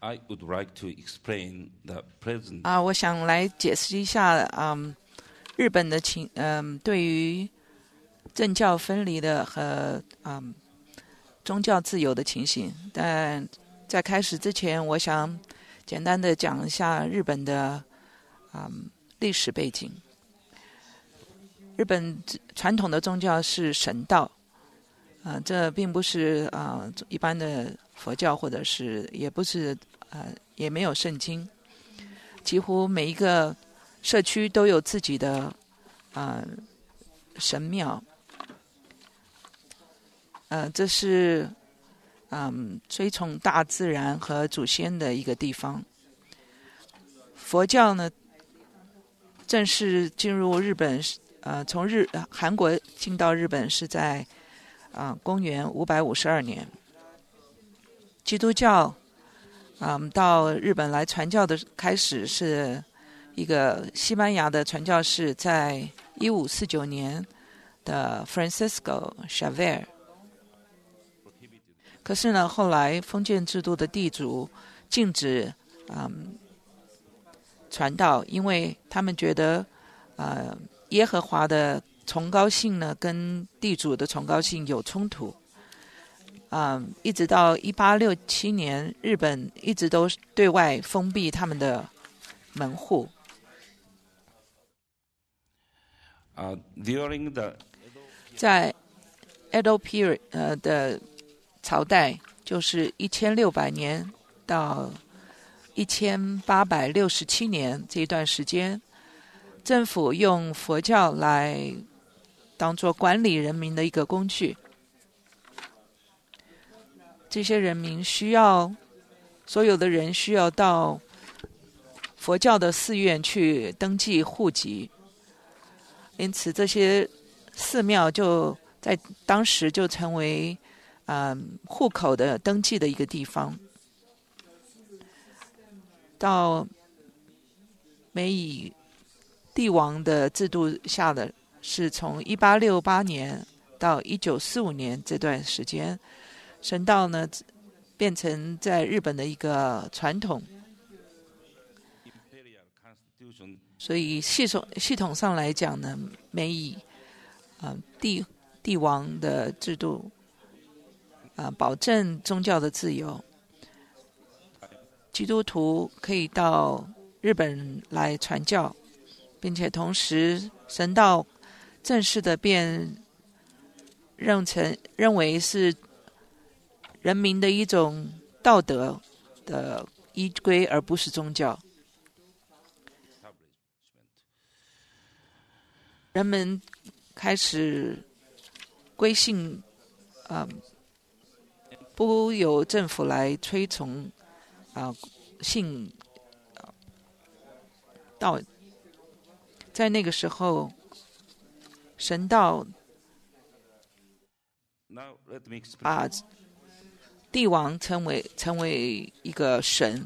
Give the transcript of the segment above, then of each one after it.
I would like to explain the present. 我想来解释一下日本的对于政教分离的和宗教自由的情形。但在开始之前，我想简单的讲一下日本的历史背景。日本传统的宗教是神道，这并不是一般的佛教，或者是也不是也没有圣经。几乎每一个社区都有自己的神庙，这是追崇大自然和祖先的一个地方。佛教呢，正式进入日本，从韩国进到日本是在公元552年。基督教到日本来传教的开始是一个西班牙的传教士在1549年的 Francisco Xavier。可是呢，后来封建制度的地主禁止传道，因为他们觉得耶和华的崇高性呢跟地主的崇高性有冲突。一直到1867年，日本一直都对外封闭他们的门户。在 Edo period 的朝代，就是1600年到1867年这一段时间，政府用佛教来当作管理人民的一个工具。这些人民所有的人需要到佛教的寺院去登记户籍，因此这些寺庙就在当时就成为户口的登记的一个地方。到美以帝王的制度下的是从1868年到1945年这段时间，神道呢变成在日本的一个传统，所以系统上来讲呢，美以帝王的制度保证宗教的自由，基督徒可以到日本来传教，并且同时神道正式的认为是人民的一种道德的依归，而不是宗教。人们开始归信不由政府来推崇信道。在那个时候，神道把帝王成为一个神。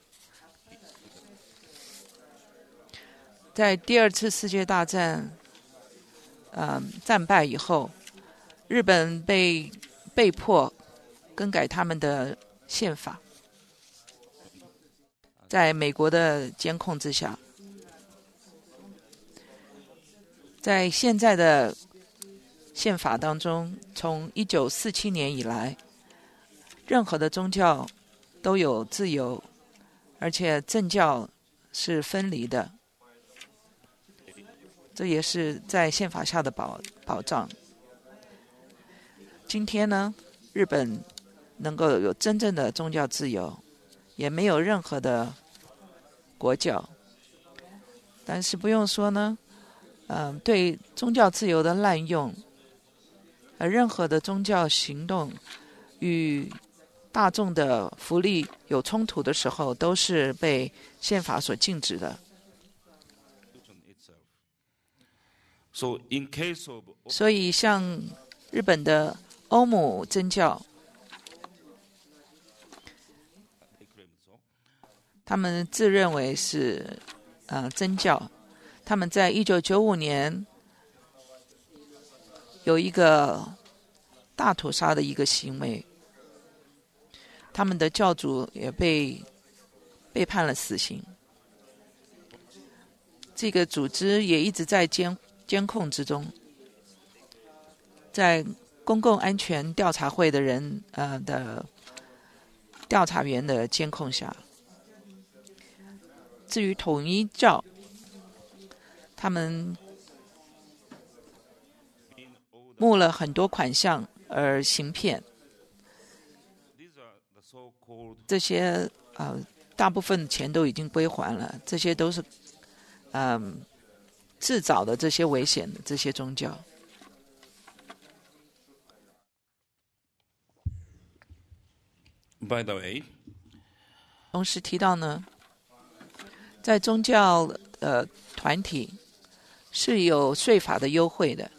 在第二次世界大战战败以后，日本被迫更改他们的宪法，在美国的监控之下。在现在的宪法当中，从1947年以来，任何的宗教都有自由，而且政教是分离的，这也是在宪法下的保障。今天呢，日本能够有真正的宗教自由，也没有任何的国教。但是不用说呢，对宗教自由的滥用，任何的宗教行动与大众的福利有冲突的时候，都是被宪法所禁止的。所以像日本的欧姆真教，他们自认为是真教。他们在1995年有一个大屠杀的一个行为，他们的教主也被被判了死刑。这个组织也一直在监控之中，在公共安全调查会的的调查员的监控下。至于统一教，他们募了很多款项而行骗，这些大部分钱都已经归还了，这些都是自找的这些危险的这些宗教。 By the way， 同时提到呢，在宗教团体是有税法的优惠的，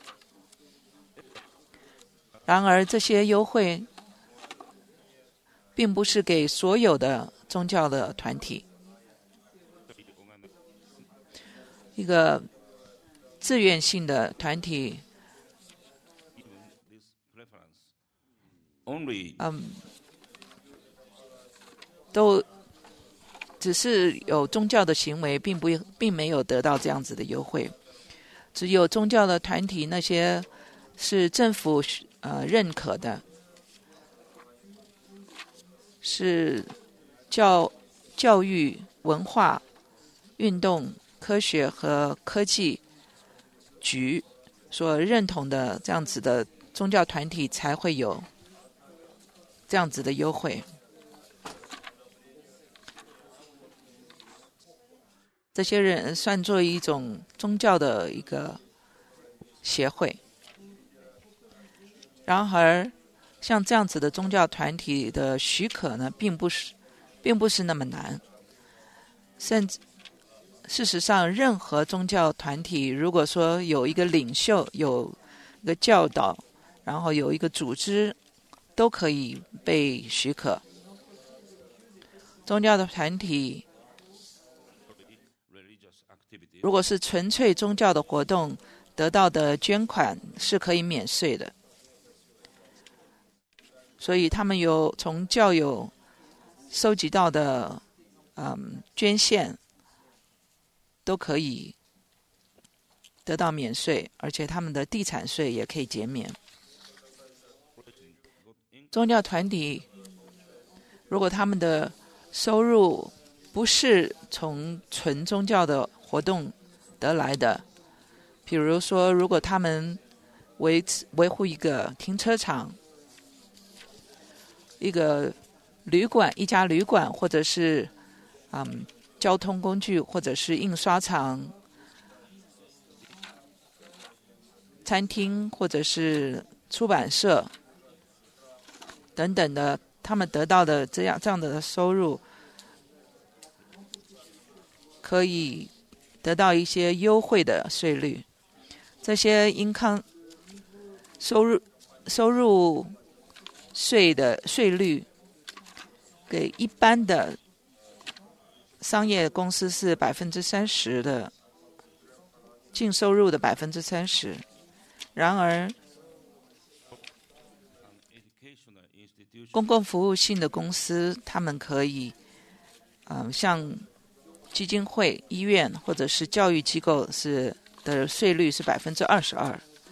然而这些优惠并不是给所有的宗教的团体。一个自愿性的团体，都只是有宗教的行为，并没有得到这样子的优惠。只有宗教的团体，那些是政府认可的，是教育、文化、运动、科学和科技局所认同的这样子的宗教团体，才会有这样子的优惠。这些人算作一种宗教的一个协会。然而，像这样子的宗教团体的许可呢，并不是那么难。甚至事实上，任何宗教团体如果说有一个领袖，有一个教导，然后有一个组织，都可以被许可。宗教的团体如果是纯粹宗教的活动，得到的捐款是可以免税的。所以他们有从教友收集到的捐献都可以得到免税，而且他们的地产税也可以减免。宗教团体如果他们的收入不是从纯宗教的活动得来的，比如说如果他们维护一个停车场、一个旅馆、一家旅馆，或者是交通工具，或者是印刷厂、餐厅，或者是出版社等等的，他们得到的这样的收入，可以得到一些优惠的税率。这些收入税的税率给一般的商业公司是30%的净收入的30%，然而公共服务性的公司，他们可以像基金会、医院或者是教育机构的税率是22%。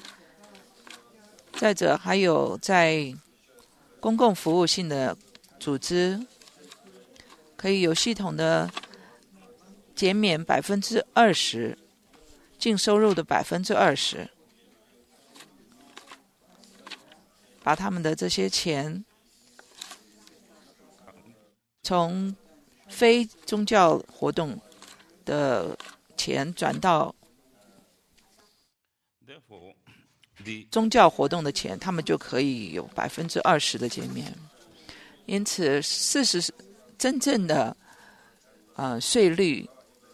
再者，还有在公共服务性的组织，可以有系统的减免20%，净收入的20%，把他们的这些钱从非宗教活动的钱转到宗教活动的钱，他们就可以有20%的减免。因此，真正的税率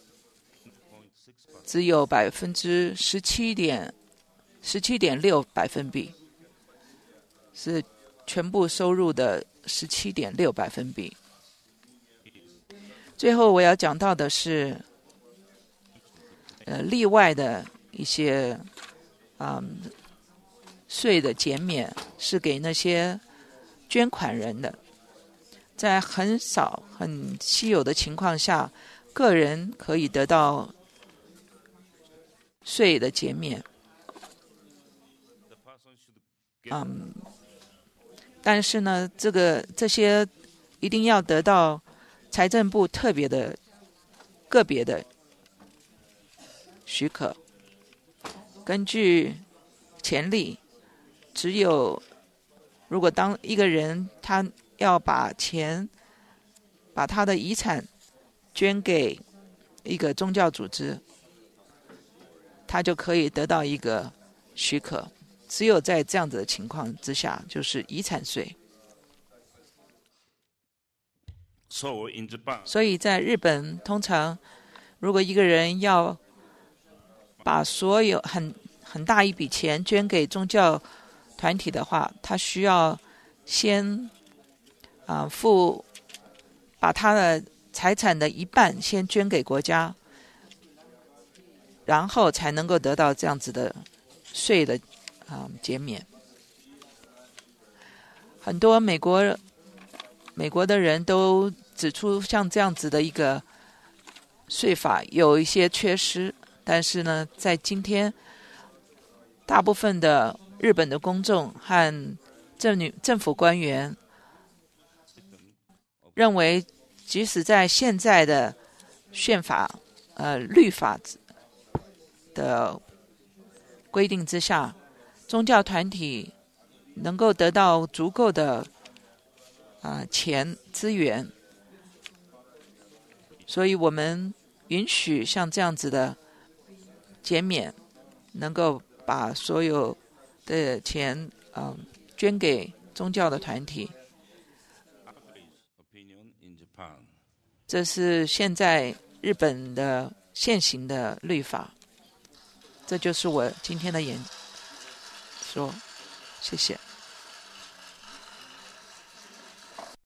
只有17.6%，是全部收入的17.6%。最后我要讲到的是例外的一些税的减免，是给那些捐款人的。 在很少、很稀有的情况下，个人可以得到税的减免。但是呢，这些一定要得到财政部特别的、个别的许可。根据潜力，只有如果当一个人他要把他的遗产捐给一个宗教组织，他就可以得到一个许可。只有在这样子的情况之下，就是遗产税。所以在日本，通常如果一个人要把所有很大一笔钱捐给宗教团体的话，他需要先把他的财产的一半先捐给国家，然后才能够得到这样子的税的减免。很多美国的人都指出，像这样子的一个税法有一些缺失，但是呢，在今天，大部分的日本的公众和政府官员认为，即使在现在的宪法律法的规定之下，宗教团体能够得到足够的资源，所以我们允许像这样子的减免，能够把所有的钱捐给宗教的团体。这是现在日本的现行的律法。这就是我今天的说，谢谢。